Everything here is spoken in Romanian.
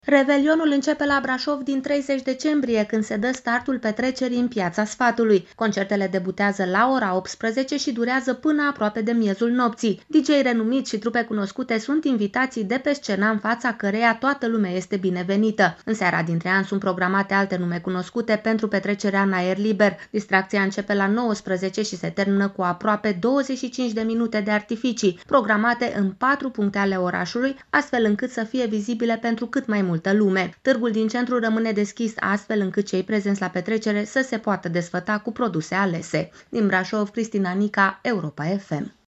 Revelionul începe la Brașov din 30 decembrie, când se dă startul petrecerii în Piața Sfatului. Concertele debutează la ora 18 și durează până aproape de miezul nopții. DJ renumiți și trupe cunoscute sunt invitații de pe scena în fața căreia toată lumea este binevenită. În seara dintre ani sunt programate alte nume cunoscute pentru petrecerea în aer liber. Distracția începe la 19 și se termină cu aproape 25 de minute de artificii, programate în 4 puncte ale orașului, astfel încât să fie vizibile pentru cât mai multă lume. Târgul din centru rămâne deschis astfel încât cei prezenți la petrecere să se poată desfăta cu produse alese. Din Brașov, Cristina Nica, Europa FM.